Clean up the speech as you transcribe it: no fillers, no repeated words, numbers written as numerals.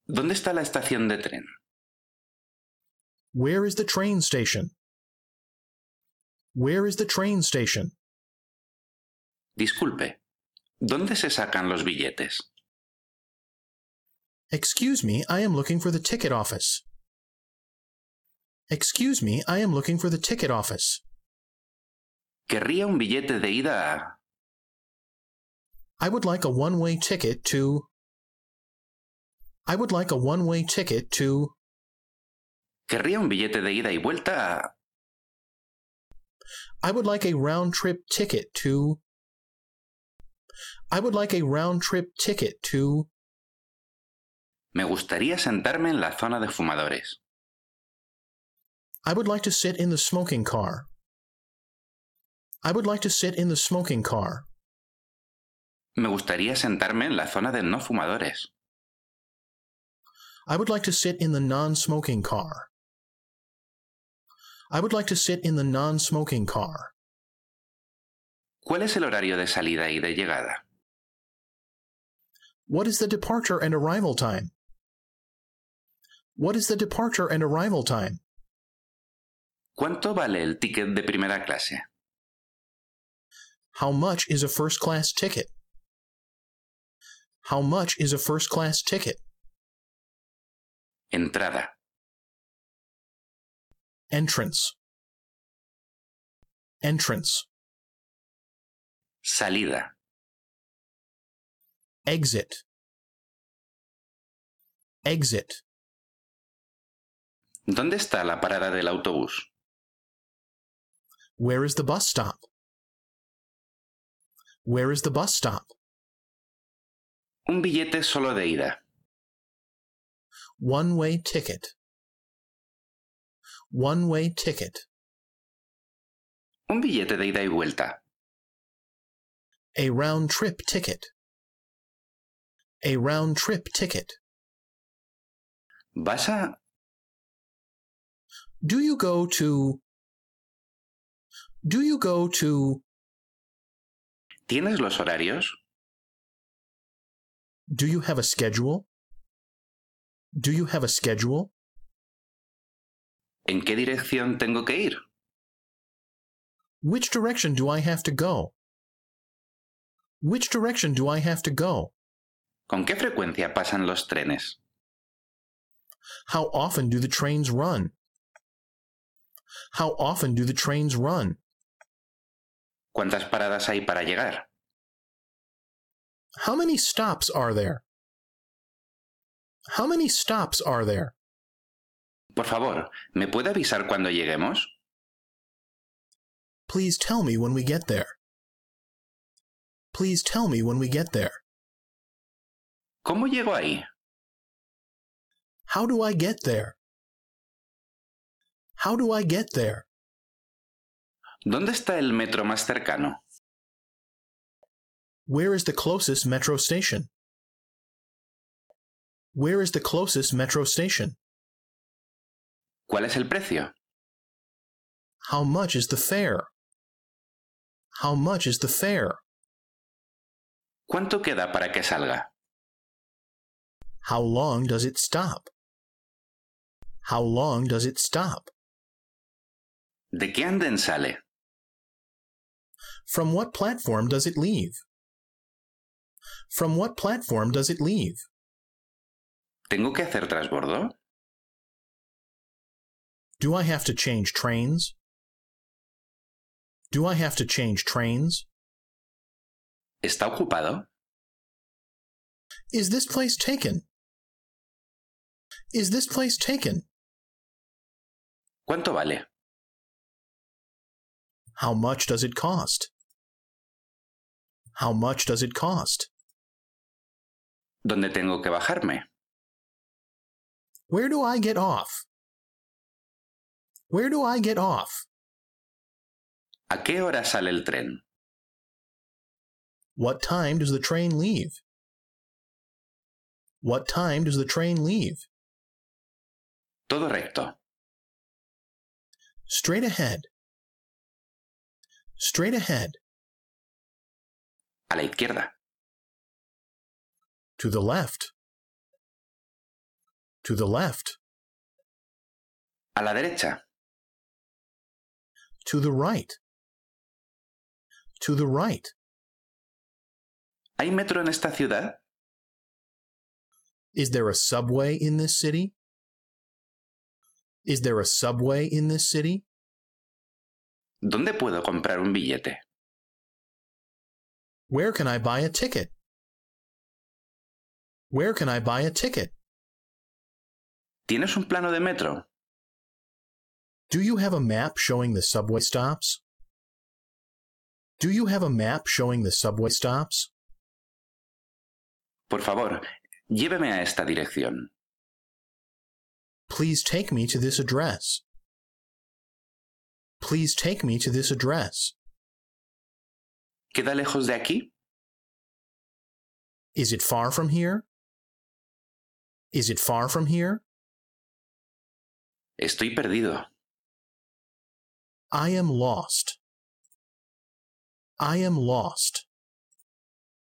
¿Dónde está la estación de tren? Where is the train station? Where is the train station? Disculpe, ¿dónde se sacan los billetes? Excuse me, I am looking for the ticket office. Excuse me, I am looking for the ticket office. Querría un billete de ida a... I would like a one-way ticket to... I would like a one-way ticket to... Querría un billete de ida y vuelta a... I would like a round-trip ticket to... I would like a round-trip ticket to... Me gustaría sentarme en la zona de fumadores. I would like to sit in the smoking car. I would like to sit in the smoking car. Me gustaría sentarme en la zona de no fumadores. I would like to sit in the non-smoking car. I would like to sit in the non-smoking car. ¿Cuál es el horario de salida y de llegada? What is the departure and arrival time? What is the departure and arrival time? ¿Cuánto vale el ticket de primera clase? How much is a first-class ticket? How much is a first-class ticket? Entrada. Entrance. Entrance. Salida. Exit. Exit. ¿Dónde está la parada del autobús? Where is the bus stop? Where is the bus stop? Un billete solo de ida. One-way ticket. One-way ticket. Un billete de ida y vuelta. A round-trip ticket. A round-trip ticket. ¿Vas a...? Do you go to... Do you go to... ¿Tienes los horarios? Do you have a schedule? Do you have a schedule? ¿En qué dirección tengo que ir? Which direction do I have to go? Which direction do I have to go? ¿Con qué frecuencia pasan los trenes? How often do the trains run? How often do the trains run? ¿Cuántas paradas hay para llegar? How many stops are there? How many stops are there? Por favor, ¿me puede avisar cuando lleguemos? Please tell me when we get there. Please tell me when we get there. ¿Cómo llego ahí? How do I get there? How do I get there? ¿Dónde está el metro más cercano? Where is the closest metro station? Where is the closest metro station? ¿Cuál es el precio? How much is the fare? How much is the fare? ¿Cuánto queda para que salga? How long does it stop? How long does it stop? ¿De qué anden sale? From what platform does it leave? From what platform does it leave? ¿Tengo que hacer transbordo? Do I have to change trains? Do I have to change trains? ¿Está ocupado? Is this place taken? Is this place taken? ¿Cuánto vale? How much does it cost? How much does it cost? ¿Dónde tengo que bajarme? Where do I get off? Where do I get off? ¿A qué hora sale el tren? What time does the train leave? What time does the train leave? Todo recto. Straight ahead. Straight ahead. A la izquierda. To the left. To the left. A la derecha. To the right. To the right. ¿Hay metro en esta ciudad? Is there a subway in this city? Is there a subway in this city? ¿Dónde puedo comprar un billete? Where can I buy a ticket? Where can I buy a ticket? ¿Tienes un plano de metro? Do you have a map showing the subway stops? Do you have a map showing the subway stops? Por favor, lléveme a esta dirección. Please take me to this address. Please take me to this address. ¿Queda lejos de aquí? Is it far from here? Is it far from here? Estoy perdido. I am lost. I am lost.